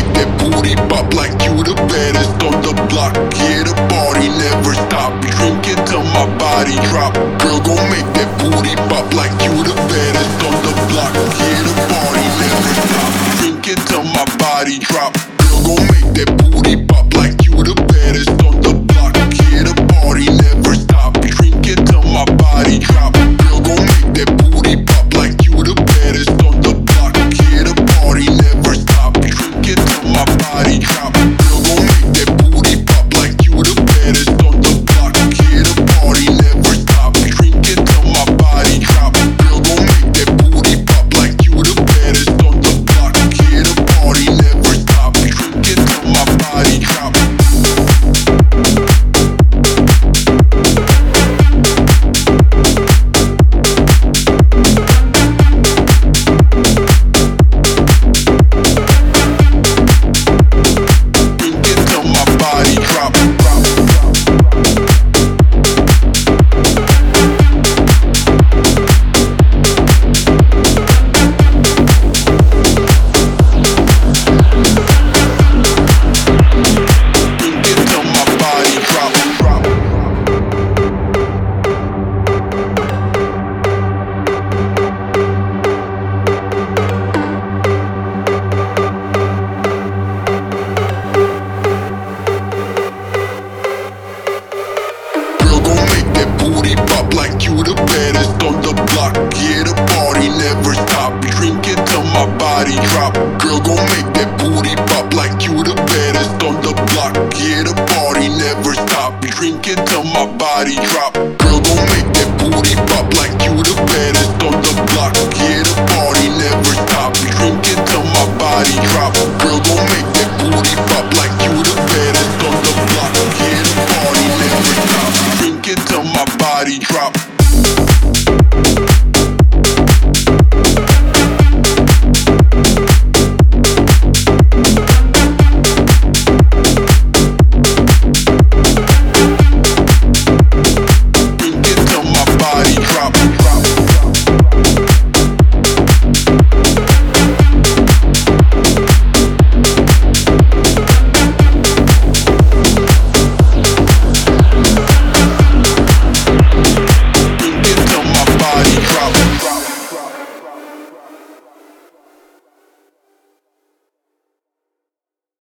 make that booty pop like you the baddest on the block. Yeah, the party never stop. Drinking till my body drop. Girl, gon' make that booty pop like you the baddest on the block. Yeah, the party never stop. Drinking till my body drop. Girl, gon' make that booty pop like you the baddest on the block. Yeah, the party never stop. Drinking till my body drop. Girl, gon' make that booty pop like you the baddest on the block. Yeah, the party never stop. Drinking till my body drop. Girl, gon' make that booty pop like you the baddest on the block. Yeah, the party never stop. Drinking till my body drop. Girl, gon' make that booty pop like you the baddest on the block. Yeah, the party never stop. Drinking till my body drop. Like you the baddest on the block. Yeah, the party never stop. Drinking till my body drop. Girl, gon' make that booty pop like you the baddest on the block. Yeah, the party never stop. Drinking till my body drop.